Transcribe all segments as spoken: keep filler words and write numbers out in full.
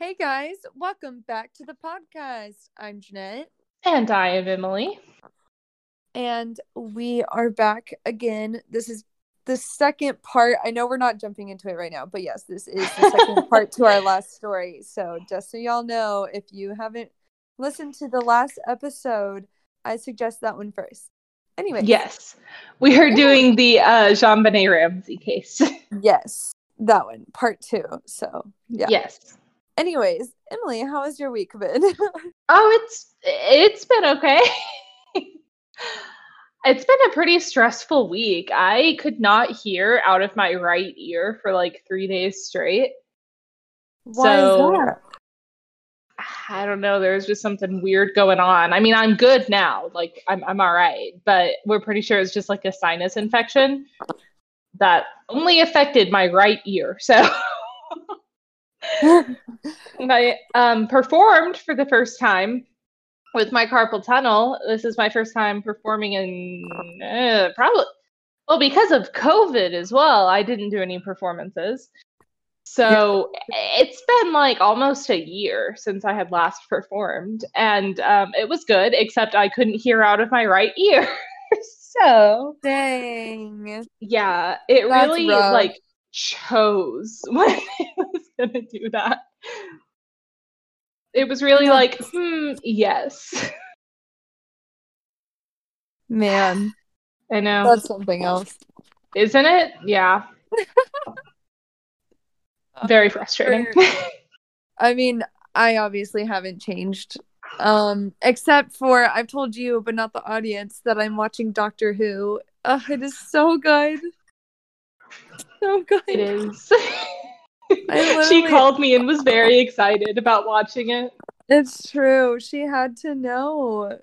Hey guys, welcome back to the podcast. I'm Jeanette. And I am Emily. And we are back again. This is the second part. I know we're not jumping into it right now, but yes, this is the second part to our last story. So just so y'all know, if you haven't listened to the last episode, I suggest that one first. Anyway. Yes. We are doing the uh, JonBenet Ramsey case. Yes, that one, part two. So, yeah. Yes. Anyways, Emily, how has your week been? oh, it's it's been okay. It's been a pretty stressful week. I could not hear out of my right ear for like three days straight. Why so, is that? I don't know. There's just something weird going on. I mean, I'm good now. Like, I'm I'm all right. But we're pretty sure it's just like a sinus infection that only affected my right ear. So and I um, performed for the first time with my carpal tunnel. This is my first time performing in uh, probably, well, because of COVID as well, I didn't do any performances. So it's been like almost a year since I had last performed. And um, it was good, except I couldn't hear out of my right ear. So dang. Yeah, it That's really rough. like chose when it was gonna do that. It was really like, hmm, yes. Man. I know. That's something else. Isn't it? Yeah. Very frustrating. I mean, I obviously haven't changed. Um, except for I've told you, but not the audience, that I'm watching Doctor Who. Oh, it is so good. So good. It is. She called me and was very excited about watching it. It's true. She had to know.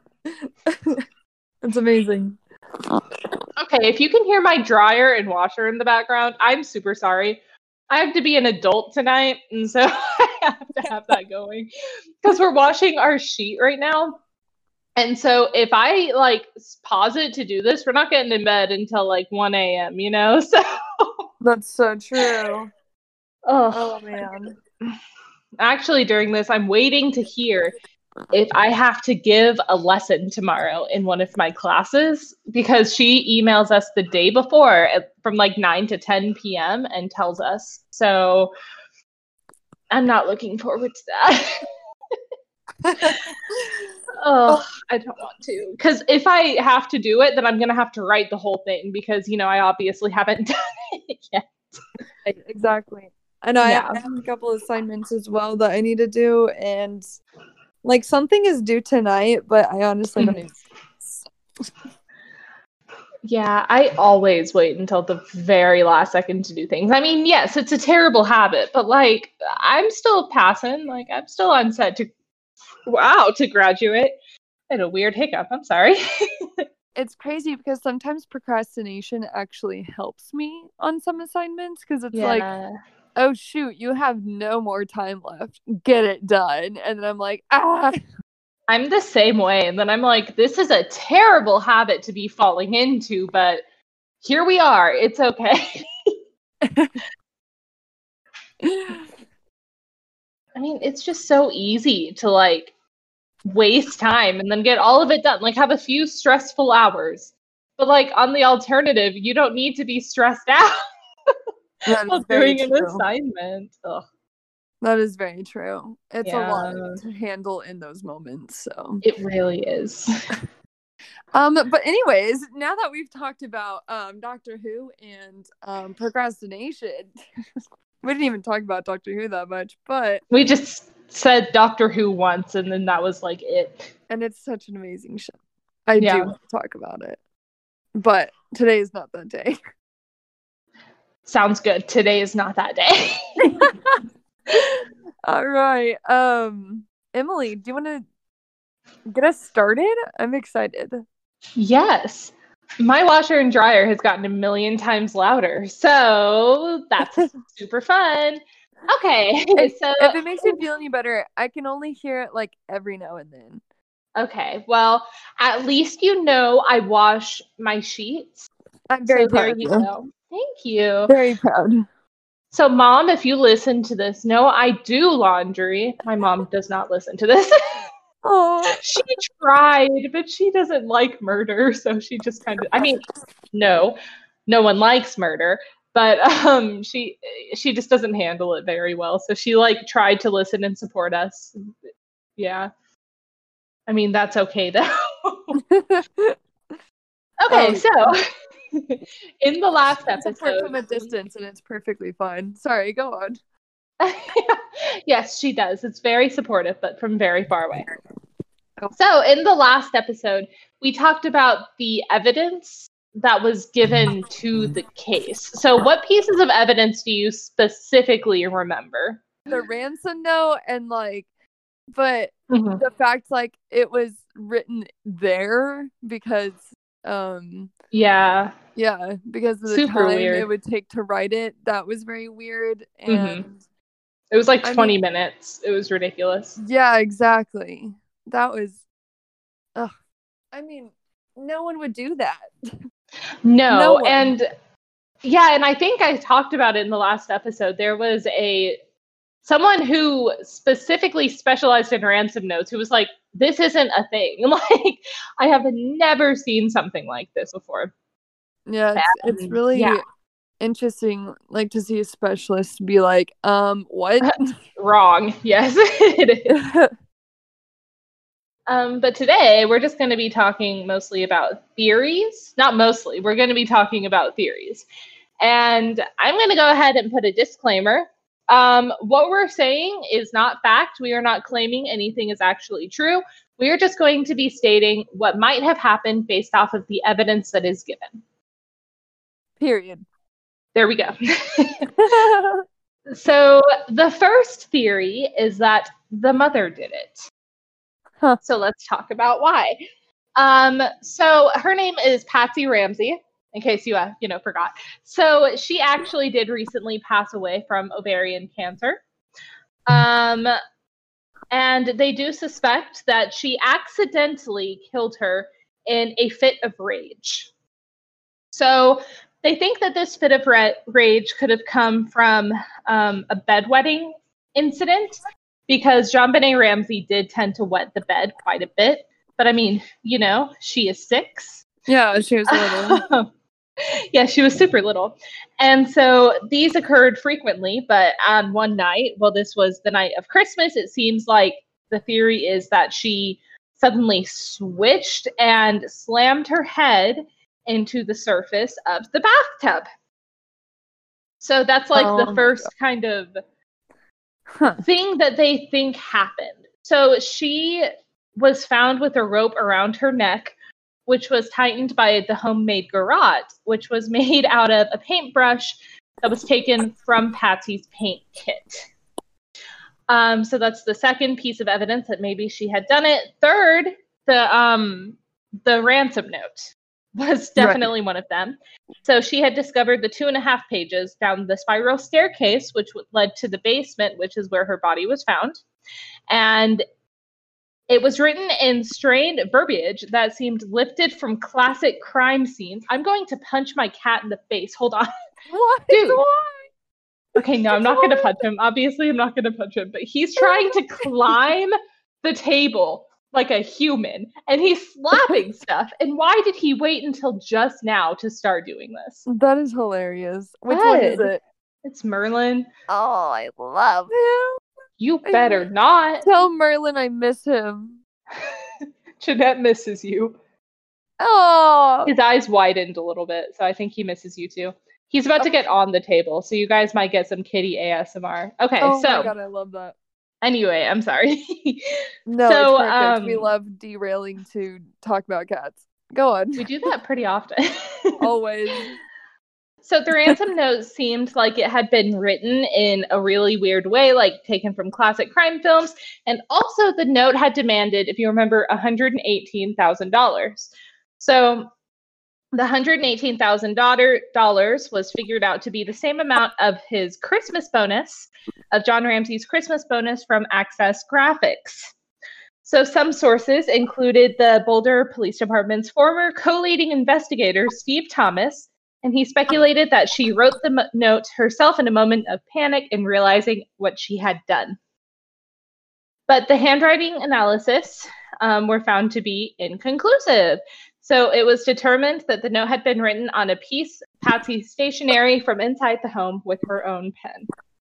It's amazing. Okay, if you can hear my dryer and washer in the background, I'm super sorry. I have to be an adult tonight, and so I have to have that going. Because we're washing our sheet right now. And so if I, like, pause it to do this, we're not getting in bed until, like, one a.m., you know? So That's so true. Oh, oh, man. Actually, during this, I'm waiting to hear if I have to give a lesson tomorrow in one of my classes, because she emails us the day before from like nine to ten p.m. and tells us. So I'm not looking forward to that. Oh, I don't want to. Because if I have to do it, then I'm going to have to write the whole thing because, you know, I obviously haven't done it yet. Exactly. I know yeah. I have a couple of assignments as well that I need to do, and like something is due tonight, but I honestly don't even. Yeah, I always wait until the very last second to do things. I mean, yes, it's a terrible habit, but like I'm still passing. Like I'm still on set to wow to graduate. I had a weird hiccup. I'm sorry. It's crazy because sometimes procrastination actually helps me on some assignments because it's yeah. like, oh shoot, you have no more time left. Get it done. And then I'm like, ah. I'm the same way. And then I'm like, this is a terrible habit to be falling into, but here we are. It's okay. I mean, it's just so easy to like waste time and then get all of it done. Like have a few stressful hours. But like on the alternative, you don't need to be stressed out while doing an assignment. Ugh. That is very true. It's yeah. a lot to handle in those moments. So it really is. um, but anyways, now that we've talked about um Doctor Who and um procrastination, we didn't even talk about Doctor Who that much, but we just said Doctor Who once, and then that was like it. And it's such an amazing show. I yeah. do talk about it, but today is not that day. Sounds good. Today is not that day. All right. Um, Emily, do you want to get us started? I'm excited. Yes. My washer and dryer has gotten a million times louder, so that's super fun. Okay. If, so if it makes you feel any better, I can only hear it like every now and then. Okay. Well, at least you know I wash my sheets. I'm very so proud there of you you. go. Thank you. Very proud. So, Mom, if you listen to this, no, I do laundry. My mom does not listen to this. Oh, She tried, but she doesn't like murder, so she just kind of, I mean, no, no one likes murder, but um, she she just doesn't handle it very well. So she like tried to listen and support us. Yeah. I mean, that's okay though. Okay, um, so in the last support episode, from a distance, and it's perfectly fine. Sorry, go on. yes, she does. It's very supportive, but from very far away. Oh. So, in the last episode, we talked about the evidence that was given to the case. So, what pieces of evidence do you specifically remember? The ransom note and like, but Mhm. the fact like it was written there because um Yeah, yeah, because of the super time weird. it would take to write it, that was very weird. Mhm. And It was like I twenty mean, minutes. It was ridiculous. yeah, exactly. That was ugh. I mean, no one would do that. No, No one. and yeah, and I think I talked about it in the last episode. There was a someone who specifically specialized in ransom notes who was like, this isn't a thing. Like, I have never seen something like this before. Yeah, it's it's And, really yeah. interesting like to see a specialist be like, um, what? Wrong. Yes, it is. Um, but today we're just going to be talking mostly about theories. Not mostly, we're going to be talking about theories. And I'm going to go ahead and put a disclaimer. Um, what we're saying is not fact. We are not claiming anything is actually true. We are just going to be stating what might have happened based off of the evidence that is given. Period. There we go. So the first theory is that the mother did it. Huh. So let's talk about why. Um, so her name is Patsy Ramsey, in case you uh, you know forgot. So she actually did recently pass away from ovarian cancer. Um, and they do suspect that she accidentally killed her in a fit of rage. So they think that this fit of ra- rage could have come from um, a bedwetting incident, because JonBenet Ramsey did tend to wet the bed quite a bit. But I mean, you know, she is six. Yeah, she was little. Yeah, she was super little. And so these occurred frequently, but on one night, well, this was the night of Christmas, it seems like the theory is that she suddenly switched and slammed her head into the surface of the bathtub. So that's like Oh the my first God. kind of Huh. thing that they think happened. So she was found with a rope around her neck, which was tightened by the homemade garrote, which was made out of a paintbrush that was taken from Patsy's paint kit. Um, so that's the second piece of evidence that maybe she had done it. Third, the um, the ransom note was definitely right. One of them. So she had discovered the two and a half pages down the spiral staircase, which led to the basement, which is where her body was found. And it was written in strained verbiage that seemed lifted from classic crime scenes. I'm going to punch my cat in the face. Hold on. What? Dude. Why? Okay, no, I'm not going to punch him. Obviously, I'm not going to punch him. But he's trying to climb the table like a human, and he's slapping stuff. And why did he wait until just now to start doing this? That is hilarious. Which Good. one is it? It's Merlin. Oh, I love him. You better I not. Tell Merlin I miss him. Jeanette misses you. Oh. His eyes widened a little bit, so I think he misses you too. He's about to get on the table, so you guys might get some kitty A S M R. Okay, oh so. Oh my God, I love that. Anyway, I'm sorry. No, so, it's perfect. Um, we love derailing to talk about cats. Go on. We do that pretty often. Always. So the ransom note seemed like it had been written in a really weird way, like taken from classic crime films. And also the note had demanded, if you remember, one hundred eighteen thousand dollars. So the one hundred eighteen thousand dollars was figured out to be the same amount of his Christmas bonus, of John Ramsey's Christmas bonus from Access Graphics. So some sources included the Boulder Police Department's former co-leading investigator, Steve Thomas, and he speculated that she wrote the m- note herself in a moment of panic and realizing what she had done. But the handwriting analysis um, were found to be inconclusive. So it was determined that the note had been written on a piece of Patsy's stationery from inside the home with her own pen.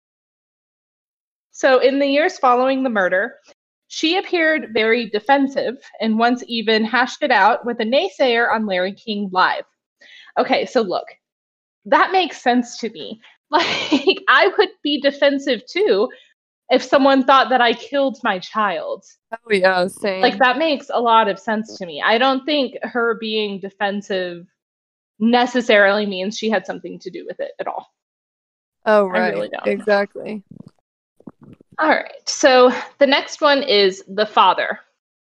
So in the years following the murder, she appeared very defensive and once even hashed it out with a naysayer on Larry King Live. Okay, so look, that makes sense to me. Like, I would be defensive too if someone thought that I killed my child. Oh yeah, same. Like, that makes a lot of sense to me. I don't think her being defensive necessarily means she had something to do with it at all. Oh, right. I really don't. Exactly. All right. So the next one is the father.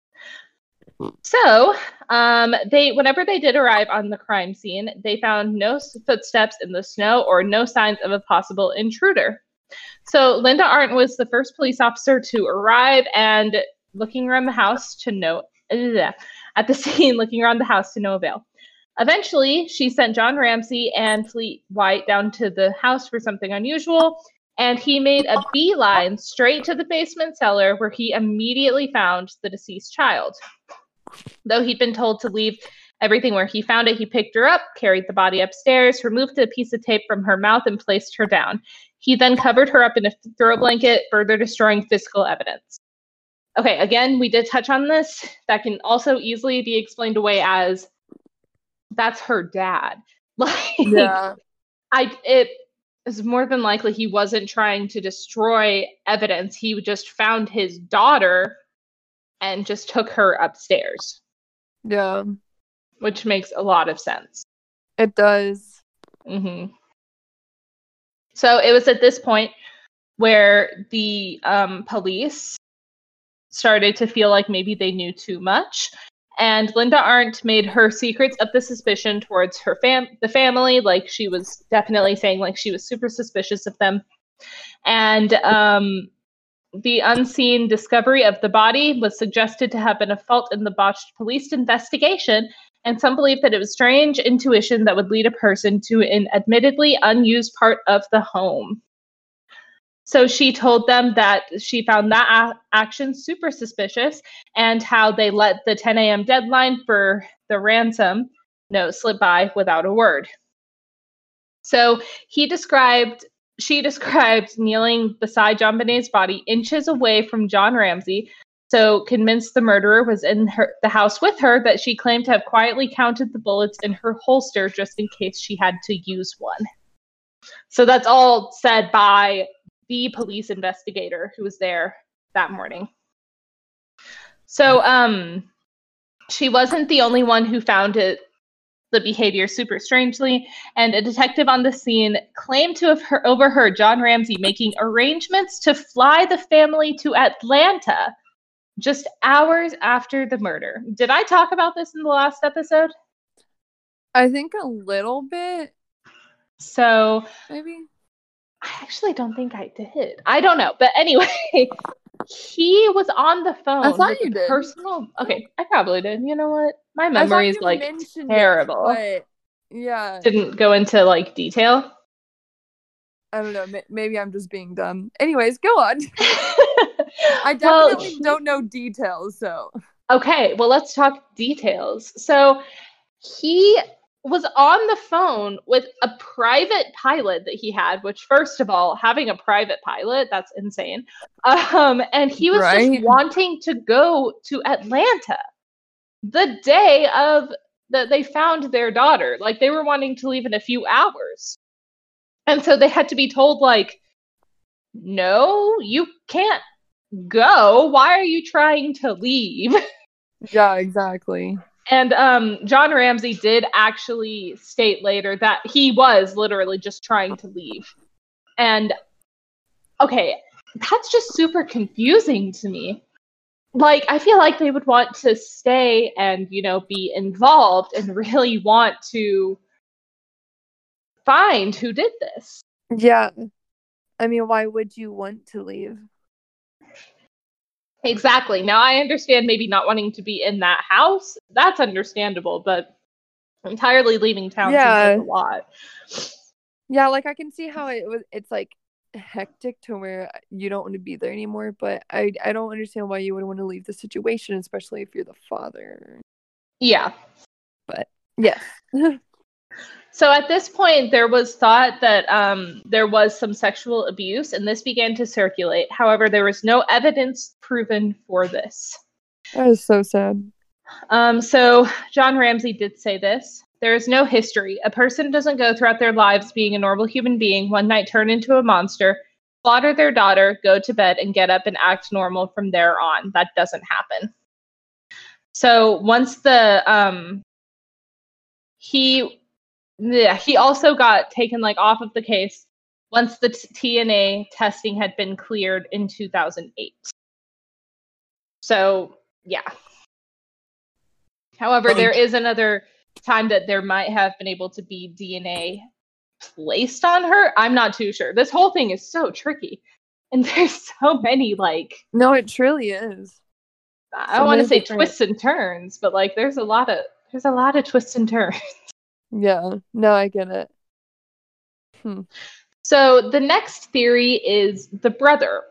So um, they, whenever they did arrive on the crime scene, they found no footsteps in the snow or no signs of a possible intruder. So Linda Arndt was the first police officer to arrive, and looking around the house to no ugh, at the scene, looking around the house to no avail. Eventually, she sent John Ramsey and Fleet White down to the house for something unusual, and he made a beeline straight to the basement cellar, where he immediately found the deceased child. Though he'd been told to leave everything where he found it, he picked her up, carried the body upstairs, removed a piece of tape from her mouth, and placed her down. He then covered her up in a throw blanket, further destroying physical evidence. Okay, again, we did touch on this. That can also easily be explained away as, that's her dad. Like, Yeah. I it is more than likely he wasn't trying to destroy evidence. He just found his daughter and just took her upstairs. Yeah. Which makes a lot of sense. It does. Mm-hmm. So it was at this point where the um, police started to feel like maybe they knew too much. And Linda Arndt made her secrets of the suspicion towards her fam, the family. Like, she was definitely saying like she was super suspicious of them. And um, the unseen discovery of the body was suggested to have been a fault in the botched police investigation. And some believe that it was strange intuition that would lead a person to an admittedly unused part of the home. So she told them that she found that a- action super suspicious, and how they let the ten a.m. deadline for the ransom note slip by without a word. So he described, she described kneeling beside JonBenét's body inches away from John Ramsey, so convinced the murderer was in her, the house with her, that she claimed to have quietly counted the bullets in her holster just in case she had to use one. So that's all said by the police investigator who was there that morning. So um, she wasn't the only one who found it, the behavior super strangely, and a detective on the scene claimed to have her- overheard John Ramsey making arrangements to fly the family to Atlanta just hours after the murder. Did I talk about this in the last episode? I think a little bit. So maybe. I actually don't think I did. I don't know. But anyway, he was on the phone I thought with you a did. personal. Okay, I probably did. You know what? My I thought memory is you like mentioned terrible. it, but yeah. Didn't go into like detail. I don't know. ma- Maybe I'm just being dumb. Anyways, go on. I Well, definitely he- don't know details, so. Okay, well, let's talk details. So he was on the phone with a private pilot that he had, which, first of all, having a private pilot, that's insane. Um, and he was Right? just wanting to go to Atlanta the day of that they found their daughter. Like, they were wanting to leave in a few hours. And so they had to be told, like, no, you can't go. Why are you trying to leave? Yeah, exactly. And um, John Ramsey did actually state later that he was literally just trying to leave. And, okay, that's just super confusing to me. Like, I feel like they would want to stay and, you know, be involved and really want to find who did this. Yeah. I mean, why would you want to leave? Exactly. Now, I understand maybe not wanting to be in that house. That's understandable, but entirely leaving town Yeah. seems like a lot. Yeah, like I can see how it was. It's like hectic to where you don't want to be there anymore. But I I don't understand why you would want to leave the situation, especially if you're the father. Yeah. But yes. So at this point, there was thought that um, there was some sexual abuse, and this began to circulate. However, there was no evidence proven for this. That is so sad. Um, so John Ramsey did say this. There is no history. A person doesn't go throughout their lives being a normal human being, one night turn into a monster, slaughter their daughter, go to bed, and get up and act normal from there on. That doesn't happen. So once the um, he yeah he also got taken like off of the case once the t- T N A testing had been cleared in two thousand eight. So yeah. However, there is another time that there might have been able to be D N A placed on her. I'm not too sure. This whole thing is so tricky, and there's so many like. No, it truly is. I don't want to say different... twists and turns, but like there's a lot of there's a lot of twists and turns. Yeah, no, I get it. Hmm. So the next theory is the brother.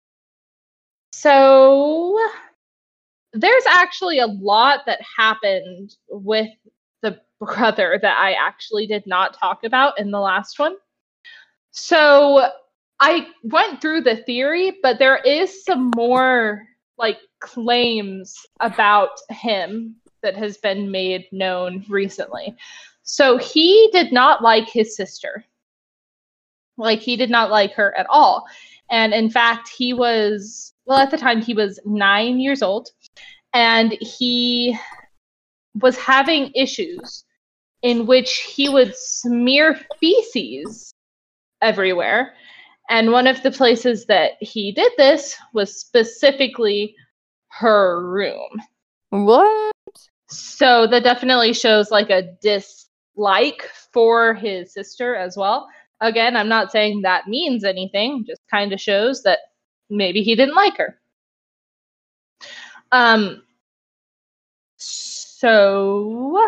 So there's actually a lot that happened with the brother that I actually did not talk about in the last one. So I went through the theory, but there is some more like claims about him that has been made known recently. So he did not like his sister. Like he did not like her at all. And in fact, he was, well, at the time he was nine years old, and he was having issues in which he would smear feces everywhere. And one of the places that he did this was specifically her room. What? So that definitely shows like a dislike for his sister as well. Again, I'm not saying that means anything, just kind of shows that maybe he didn't like her. Um, so,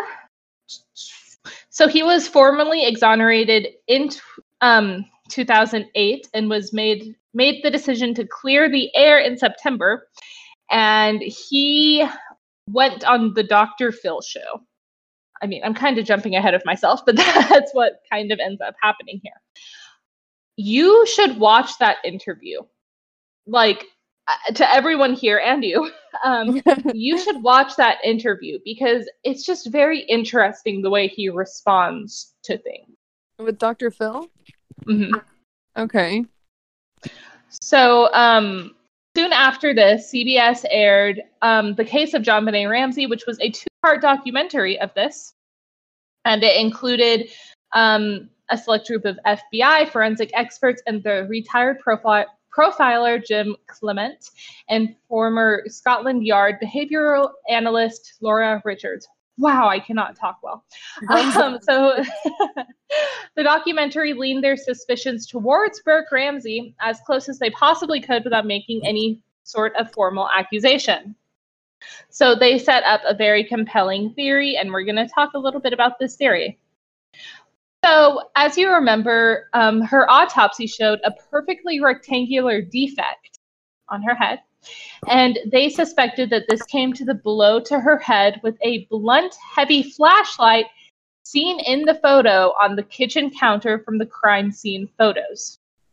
so he was formally exonerated in um, two thousand eight and was made made the decision to clear the air in September. And he went on the Doctor Phil show. I mean, I'm kind of jumping ahead of myself, but that's what kind of ends up happening here. You should watch that interview. Like, to everyone here and you, um, you should watch that interview because it's just very interesting the way he responds to things. With Doctor Phil? Mm-hmm. Okay. So, um, soon after this, C B S aired um, The Case of JonBenét Ramsey, which was a two-part documentary of this. And it included um, a select group of F B I forensic experts and the retired profi- profiler Jim Clement and former Scotland Yard behavioral analyst Laura Richards. Wow, I cannot talk well. Um, so the documentary leaned their suspicions towards Burke Ramsey as close as they possibly could without making any sort of formal accusation. So they set up a very compelling theory, and we're going to talk a little bit about this theory. So, as you remember, um, her autopsy showed a perfectly rectangular defect on her head, and they suspected that this came to the blow to her head with a blunt, heavy flashlight seen in the photo on the kitchen counter from the crime scene photos.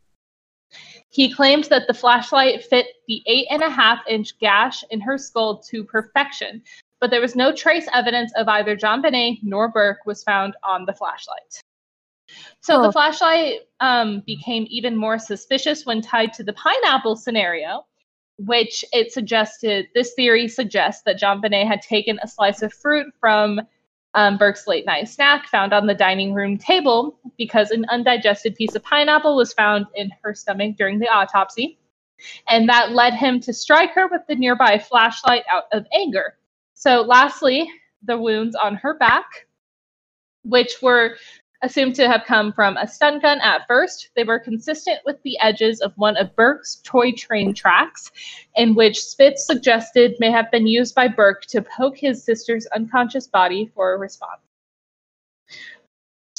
He claimed that the flashlight fit the eight and a half inch gash in her skull to perfection, but there was no trace evidence of either JonBenét nor Burke was found on the flashlight. So Huh. the flashlight um, became even more suspicious when tied to the pineapple scenario, which it suggested, this theory suggests that JonBenét had taken a slice of fruit from um, Burke's late night snack found on the dining room table because an undigested piece of pineapple was found in her stomach during the autopsy. And that led him to strike her with the nearby flashlight out of anger. So lastly, the wounds on her back, which were assumed to have come from a stun gun at first. They were consistent with the edges of one of Burke's toy train tracks, in which Spitz suggested may have been used by Burke to poke his sister's unconscious body for a response.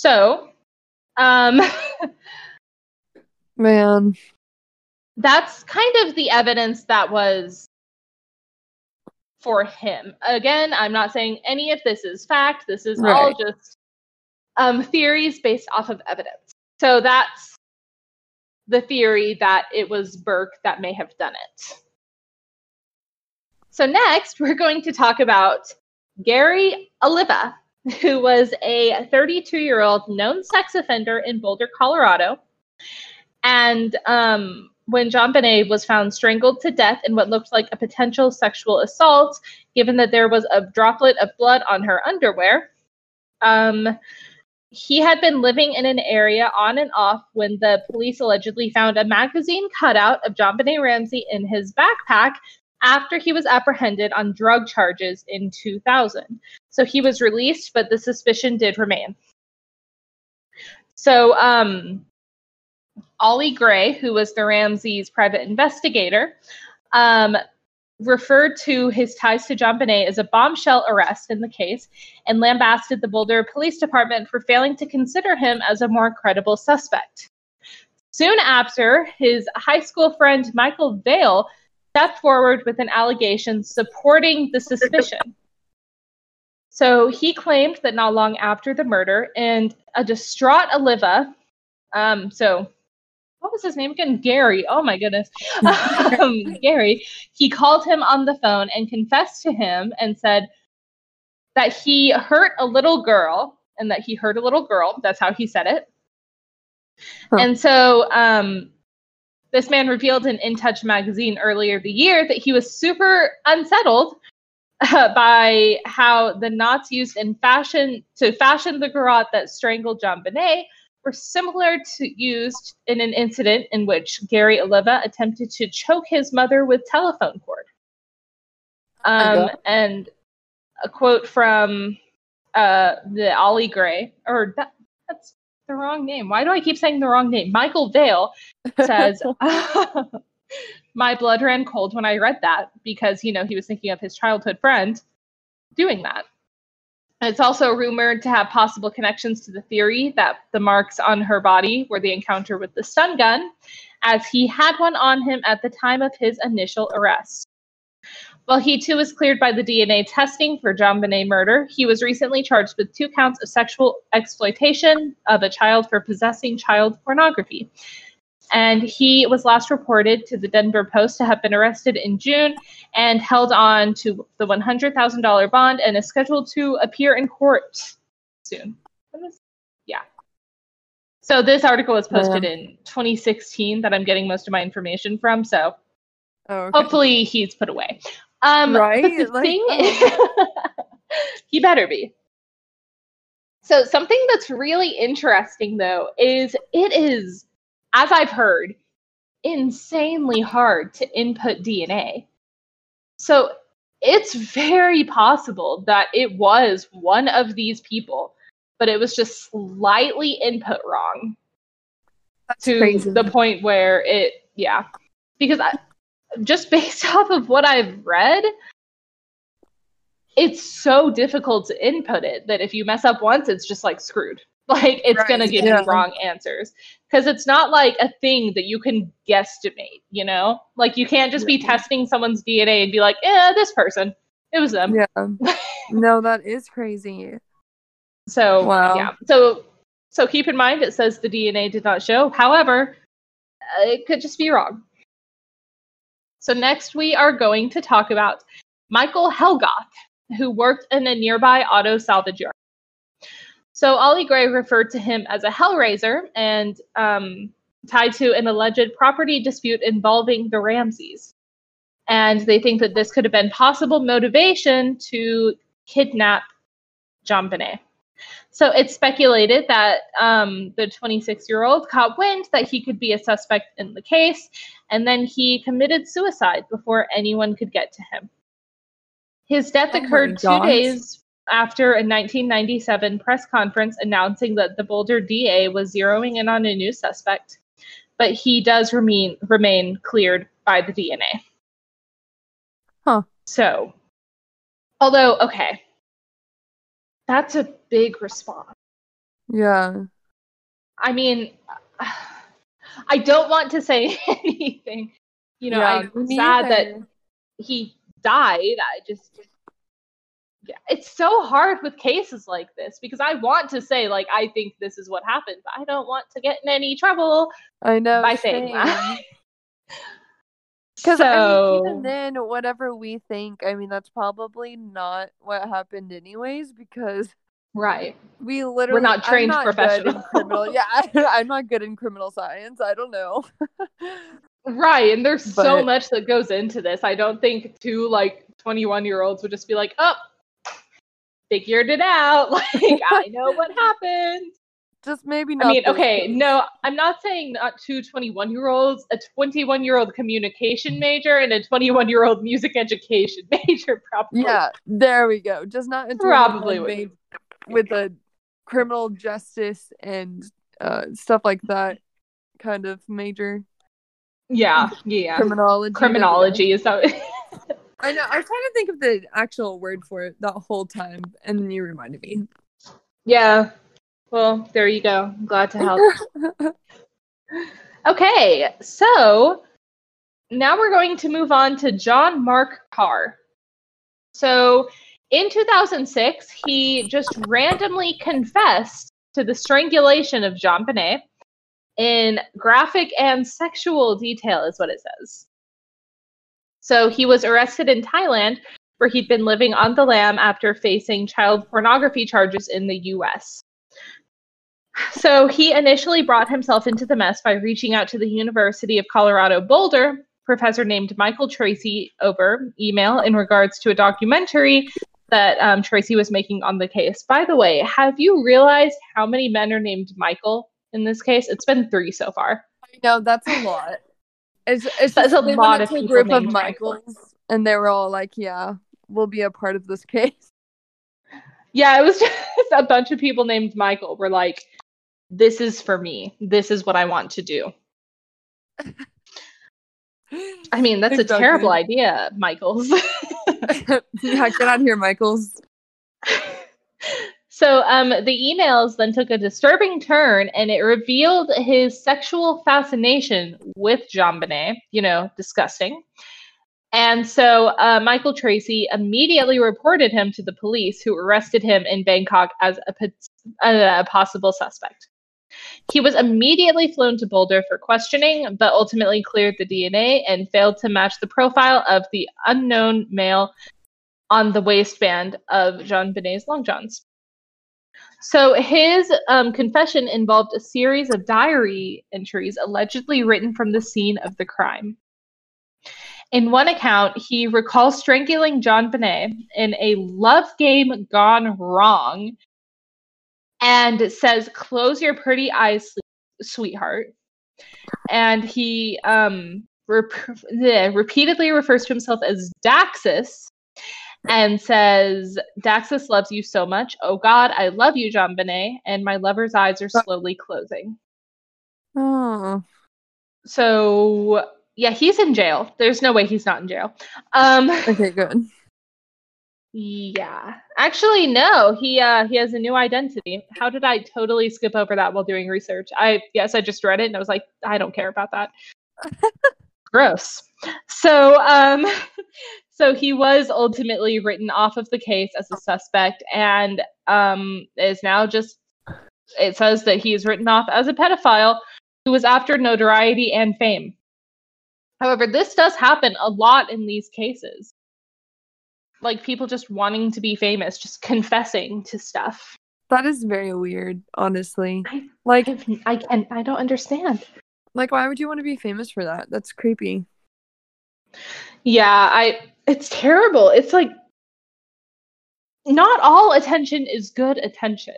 So, um, man, that's kind of the evidence that was for him. Again, I'm not saying any of this is fact. This is right. all just um, theories based off of evidence. So that's the theory that it was Burke that may have done it. So next, we're going to talk about Gary Oliva, who was a thirty-two-year-old known sex offender in Boulder, Colorado. And um, when JonBenét was found strangled to death in what looked like a potential sexual assault, given that there was a droplet of blood on her underwear, um, he had been living in an area on and off when the police allegedly found a magazine cutout of JonBenét Ramsey in his backpack after he was apprehended on drug charges in two thousand. So he was released, but the suspicion did remain. So um, Ollie Gray, who was the Ramseys' private investigator, um, referred to his ties to JonBenét as a bombshell arrest in the case and lambasted the Boulder Police Department for failing to consider him as a more credible suspect. Soon after, his high school friend Michael Vale stepped forward with an allegation supporting the suspicion. So he claimed that not long after the murder, and a distraught Oliva, um, so what was his name again? Gary. Oh my goodness. um, Gary, he called him on the phone and confessed to him and said that he hurt a little girl and that he hurt a little girl. That's how he said it. Huh. And so um, this man revealed in In Touch magazine earlier the year that he was super unsettled uh, by how the knots used in fashion to fashion the garrote that strangled JonBenét were similar to used in an incident in which Gary Oliva attempted to choke his mother with telephone cord. Um, and a quote from uh, the Ollie Gray, or that, that's the wrong name. Why do I keep saying the wrong name? Michael Vale says, my blood ran cold when I read that because, you know, he was thinking of his childhood friend doing that. It's also rumored to have possible connections to the theory that the marks on her body were the encounter with the stun gun, as he had one on him at the time of his initial arrest. While he too was cleared by the D N A testing for JonBenét murder, he was recently charged with two counts of sexual exploitation of a child for possessing child pornography. And he was last reported to the Denver Post to have been arrested in June and held on to the one hundred thousand dollars bond and is scheduled to appear in court soon. Yeah. So this article was posted yeah. in twenty sixteen that I'm getting most of my information from. So oh, okay. Hopefully he's put away. Um, right? But the like, thing oh. is, he better be. So something that's really interesting, though, is it is, as I've heard, insanely hard to input D N A. So it's very possible that it was one of these people, but it was just slightly input wrong. That's to crazy. The point where it, yeah. Because I, just based off of what I've read, it's so difficult to input it that if you mess up once, it's just like screwed. Like, it's right, going to give yeah. you wrong answers. Because it's not like a thing that you can guesstimate, you know? Like, you can't just be yeah. testing someone's D N A and be like, eh, this person. It was them. Yeah. No, that is crazy. So, wow. yeah. So, so keep in mind, it says the D N A did not show. However, uh, it could just be wrong. So next we are going to talk about Michael Helgoth, who worked in a nearby auto salvage yard. So Ollie Gray referred to him as a hellraiser and um, tied to an alleged property dispute involving the Ramseys. And they think that this could have been possible motivation to kidnap JonBenét. So it's speculated that um, the twenty-six-year-old caught wind that he could be a suspect in the case, and then he committed suicide before anyone could get to him. His death oh occurred two days after a nineteen ninety-seven press conference announcing that the Boulder D A was zeroing in on a new suspect, but he does remain remain cleared by the D N A. Huh. So, although, okay, that's a big response. Yeah. I mean, I don't want to say anything. You know, Yeah, I'm me sad that neither. he died. I just, yeah, it's so hard with cases like this because I want to say, like, I think this is what happened, but I don't want to get in any trouble I know, by saying that. same. Because, I mean, even So, then, whatever we think, I mean, that's probably not what happened anyways, because right. we We're literally, not I'm trained not good in criminal, professionals. yeah, I'm not good in criminal science. I don't know. Right, and there's so But much that goes into this. I don't think two like twenty-one year olds would just be like, "Oh, figured it out. Like, I know what happened." just maybe I not mean, this okay, case. no, I'm not saying not two twenty-one year olds, a twenty-one year old communication major and a twenty-one year old music education major probably. Yeah, there we go. Just not a Probably twenty-one would. made with a criminal justice and uh, stuff like that kind of major. Yeah, yeah. Criminology, but yeah. Criminology is that. I know. I was trying to think of the actual word for it that whole time, and then you reminded me. Yeah. Well, there you go. I'm glad to help. Okay, so now we're going to move on to John Mark Carr. So in two thousand six, he just randomly confessed to the strangulation of JonBenet in graphic and sexual detail, is what it says. So he was arrested in Thailand, where he'd been living on the lam after facing child pornography charges in the U S. So he initially brought himself into the mess by reaching out to the University of Colorado Boulder professor named Michael Tracy over email in regards to a documentary that um, Tracy was making on the case. By the way, have you realized how many men are named Michael in this case? It's been three so far. I know, that's a lot. It's it's That's just a they went lot of into a people group of named Michael. Michaels, and they were all like, "Yeah, we'll be a part of this case." Yeah, it was just a bunch of people named Michael were like, this is for me. This is what I want to do. I mean, that's Exactly. a terrible idea, Michaels. Yeah, get out of here, Michaels. So um, the emails then took a disturbing turn, and it revealed his sexual fascination with JonBenet. You know, disgusting. And so uh, Michael Tracy immediately reported him to the police, who arrested him in Bangkok as a, a, a possible suspect. He was immediately flown to Boulder for questioning, but ultimately cleared the D N A and failed to match the profile of the unknown male on the waistband of JonBenet's long johns. So his um, confession involved a series of diary entries allegedly written from the scene of the crime. In one account, he recalls strangling JonBenet in a love game gone wrong and says, "Close your pretty eyes, sweetheart." And he um, rep- repeatedly refers to himself as Daxus and says, "Daxus loves you so much. Oh God, I love you, JonBenet, and my lover's eyes are slowly closing." Oh. So yeah, he's in jail. There's no way he's not in jail. Um, Okay, good. Yeah. Actually, no. He uh he has a new identity. How did I totally skip over that while doing research? I yes, I just read it and I was like, I don't care about that. Gross. So um so he was ultimately written off of the case as a suspect and um is now just it says that he is written off as a pedophile who was after notoriety and fame. However, this does happen a lot in these cases. Like people just wanting to be famous, just confessing to stuff. That is very weird, honestly. I, like I, I can I don't understand. Like, why would you want to be famous for that? That's creepy. Yeah, I. It's terrible. It's like not all attention is good attention.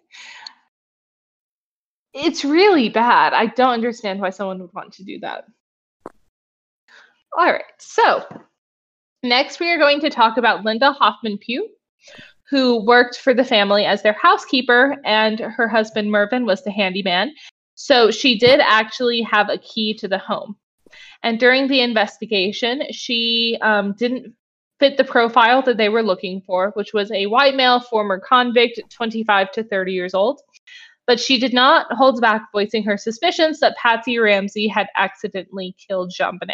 It's really bad. I don't understand why someone would want to do that. All right, so next we are going to talk about Linda Hoffman Pugh, who worked for the family as their housekeeper, and her husband Mervyn was the handyman. So she did actually have a key to the home. And during the investigation, she um, didn't fit the profile that they were looking for, which was a white male, former convict, twenty-five to thirty years old. but she did not hold back voicing her suspicions that Patsy Ramsey had accidentally killed JonBenet.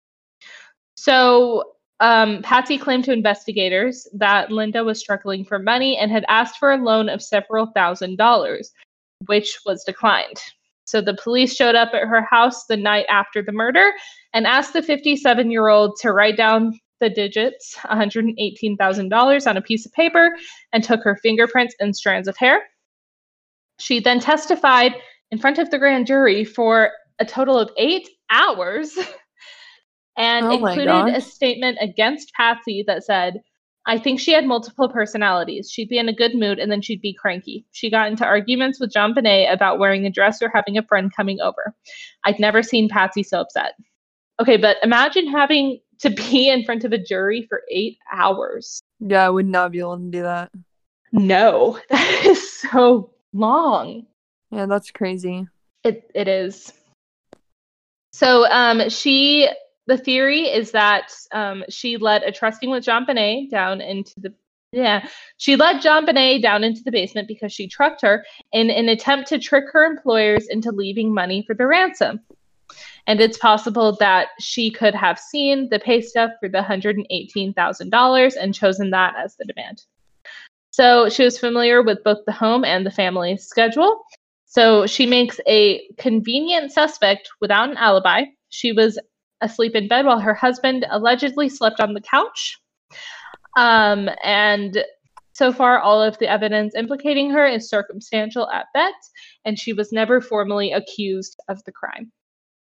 So um, Patsy claimed to investigators that Linda was struggling for money and had asked for a loan of several thousand dollars, which was declined. So the police showed up at her house the night after the murder and asked the fifty-seven-year-old to write down the digits, one hundred eighteen thousand dollars, on a piece of paper, and took her fingerprints and strands of hair. She then testified in front of the grand jury for a total of eight hours and Oh my included a gosh. statement against Patsy that said, I think she had multiple personalities. She'd be in a good mood and then she'd be cranky. She got into arguments with JonBenet about wearing a dress or having a friend coming over. I'd never seen Patsy so upset. Okay, but imagine having to be in front of a jury for eight hours. Yeah, I would not be able to do that. No, that is so long. Yeah, that's crazy. It it is. So um, she, the theory is that um, she led a trusting with JonBenet down into the yeah, she led JonBenet down into the basement because she trucked her in an attempt to trick her employers into leaving money for the ransom. And it's possible that she could have seen the pay stub for the one hundred eighteen thousand dollars and chosen that as the demand. So she was familiar with both the home and the family's schedule. So she makes a convenient suspect without an alibi. She was asleep in bed while her husband allegedly slept on the couch. Um, and so far, all of the evidence implicating her is circumstantial at best, and she was never formally accused of the crime.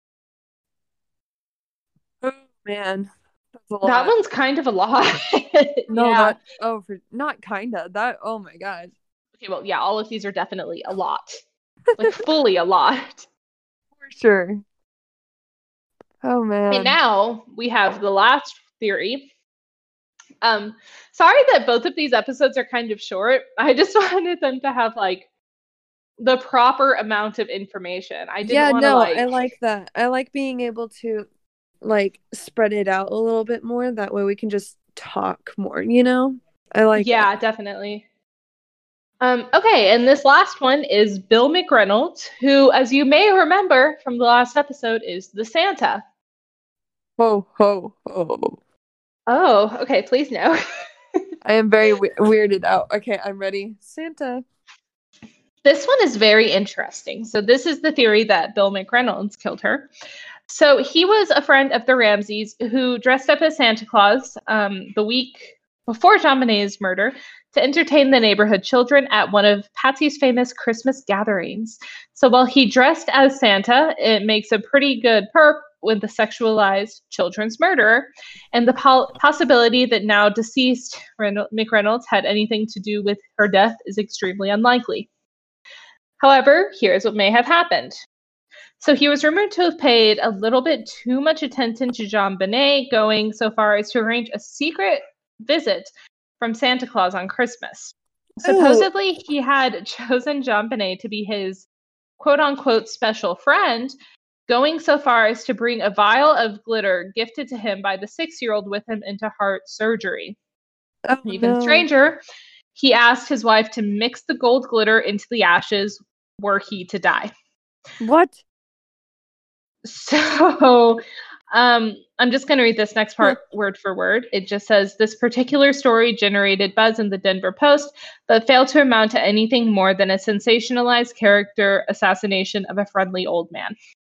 Oh man, that's a lot. That one's kind of a lot. No, yeah. that oh, for not kinda. That oh my god. Okay, well, yeah, all of these are definitely a lot, like fully a lot. For sure. Oh man. And now we have the last theory. Um, sorry that both of these episodes are kind of short. I just wanted them to have like the proper amount of information. I didn't yeah, want to no, like. I like that. I like being able to like spread it out a little bit more. That way we can just talk more, you know? I like Yeah, that. definitely. Um, okay, and this last one is Bill McReynolds, who, as you may remember from the last episode, is the Santa. Ho ho ho. Oh, okay, please no. I am very we- weirded out. Okay, I'm ready. Santa. This one is very interesting. So this is the theory that Bill McReynolds killed her. So he was a friend of the Ramseys who dressed up as Santa Claus um, the week before JonBenet's murder to entertain the neighborhood children at one of Patsy's famous Christmas gatherings. So while he dressed as Santa, it makes a pretty good perp with the sexualized children's murderer, and the po- possibility that now deceased Reynolds- McReynolds had anything to do with her death is extremely unlikely. However, here's what may have happened. So he was rumored to have paid a little bit too much attention to JonBenet, going so far as to arrange a secret visit from Santa Claus on Christmas. Supposedly, Ooh. he had chosen JonBenet to be his quote-unquote special friend, going so far as to bring a vial of glitter gifted to him by the six-year-old with him into heart surgery. Oh, Even no. stranger, he asked his wife to mix the gold glitter into the ashes were he to die. What? So um, I'm just going to read this next part word for word. It just says, this particular story generated buzz in the Denver Post, but failed to amount to anything more than a sensationalized character assassination of a friendly old man.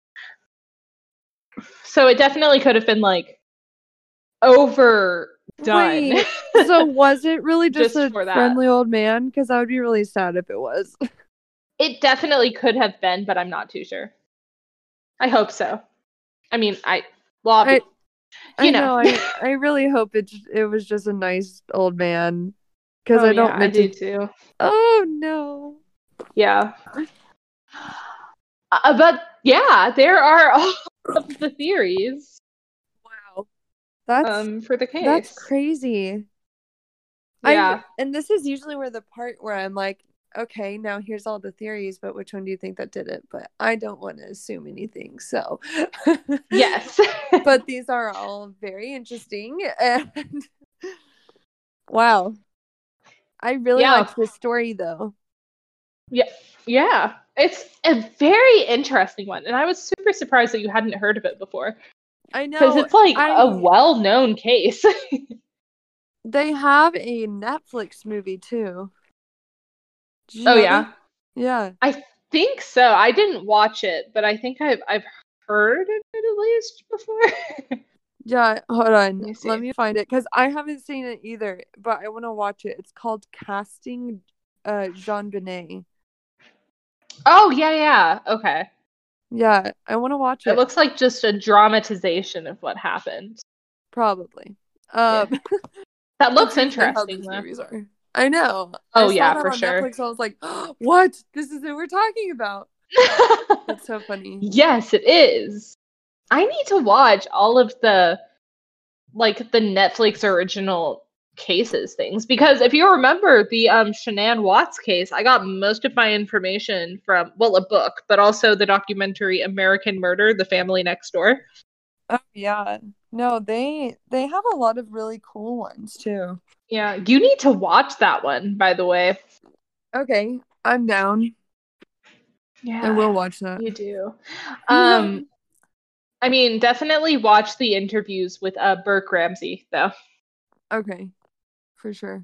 So it definitely could have been like overdone. Wait, so was it really just, Just a for that. friendly old man? Because I would be really sad if it was. It definitely could have been, but I'm not too sure. I hope so. I mean, I, well, I, you I know. know. I, I really hope it it was just a nice old man. Because oh, I don't yeah, meant I do to. too. Oh no. Yeah. Uh, but yeah, there are all of the theories. Wow. That's um for the case. That's crazy. Yeah. I, and this is usually where the part where I'm like, okay, now here's all the theories, but which one do you think that did it? But I don't want to assume anything, so. Yes. But these are all very interesting, and wow. I really Yeah. liked this story, though. Yeah, yeah. It's a very interesting one, and I was super surprised that you hadn't heard of it before. I Because know. it's like I, a well-known case. They have a Netflix movie too. Did you Oh know yeah, that? Yeah. I think so. I didn't watch it, but I think I've I've heard of it at least before. Yeah, hold on. Let me Let see. me find it because I haven't seen it either, but I want to watch it. It's called Casting uh JonBenet. Oh yeah, yeah. Okay. Yeah, I want to watch It it. looks like just a dramatization of what happened. Probably. Yeah. Um, That that's looks usually how interesting these though. movies are. I know. I Oh saw yeah, that for on sure. Netflix. I was like, oh, what? This is what we're talking about. That's so funny. Yes, it is. I need to watch all of the like the Netflix original cases things because if you remember the um Shanann Watts case, I got most of my information from well a book, but also the documentary American Murder: The Family Next Door. Oh yeah. No, they they have a lot of really cool ones too. Yeah, you need to watch that one, by the way. Okay, I'm down. Yeah, I will watch that. you do. Um, I mean, definitely watch the interviews with uh Burke Ramsey, though. Okay, for sure.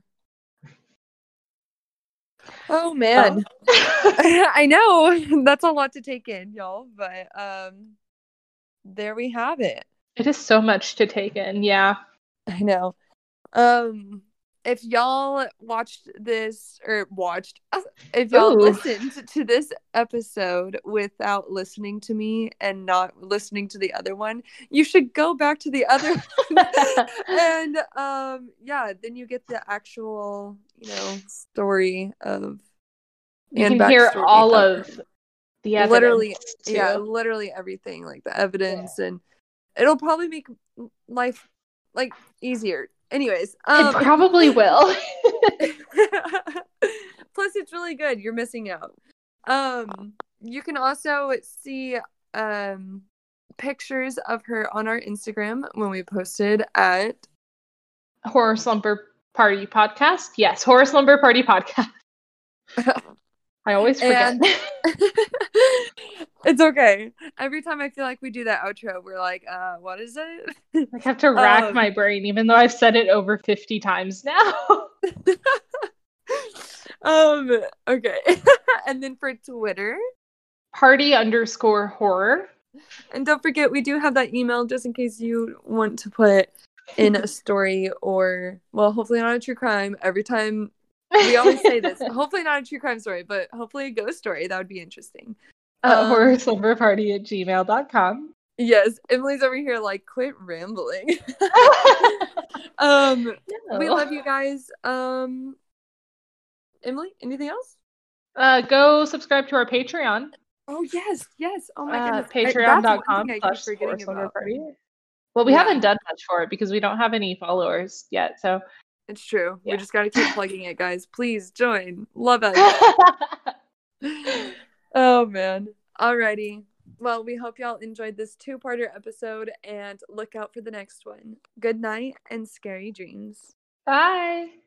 Oh man. Oh. I know. That's a lot to take in, y'all, but um there we have it. It is so much to take in, yeah. I know. Um if y'all watched this or watched if y'all Ooh. listened to this episode without listening to me and not listening to the other one, you should go back to the other one. And um yeah, then you get the actual, you know, story of You and can hear backstory all of of the literally evidence yeah, too. literally everything, like the evidence, and it'll probably make life like easier. Anyways, It um probably will. plus it's really good. You're missing out. Um you can also see um pictures of her on our Instagram when we posted at Horror Slumber Party Podcast. Yes, Horror Slumber Party Podcast. I always forget. and it's okay. Every time I feel like we do that outro, we're like, uh, what is it? I have to rack um, my brain, even though I've said it over fifty times now. um, okay. And then for Twitter, Party underscore horror. and don't forget, we do have that email just in case you want to put in a story or, well, hopefully not a true crime. Every time we always say this, hopefully not a true crime story, but hopefully a ghost story. That would be interesting. Uh, Um, horror slumber party at gmail dot com. Yes, Emily's over here like, quit rambling. um, No. We love you guys. Um, Emily, anything else? Uh, go subscribe to our Patreon. Oh yes, yes. Oh my Uh, goodness, Patreon dot com I, slash keep forgetting about. Party. Well, we Yeah. haven't done much for it because we don't have any followers yet. So It's true. yeah. We just got to keep plugging it, guys. Please join. Love us. Oh man. Alrighty. Well, we hope y'all enjoyed this two-parter episode and look out for the next one. Good night and scary dreams. Bye.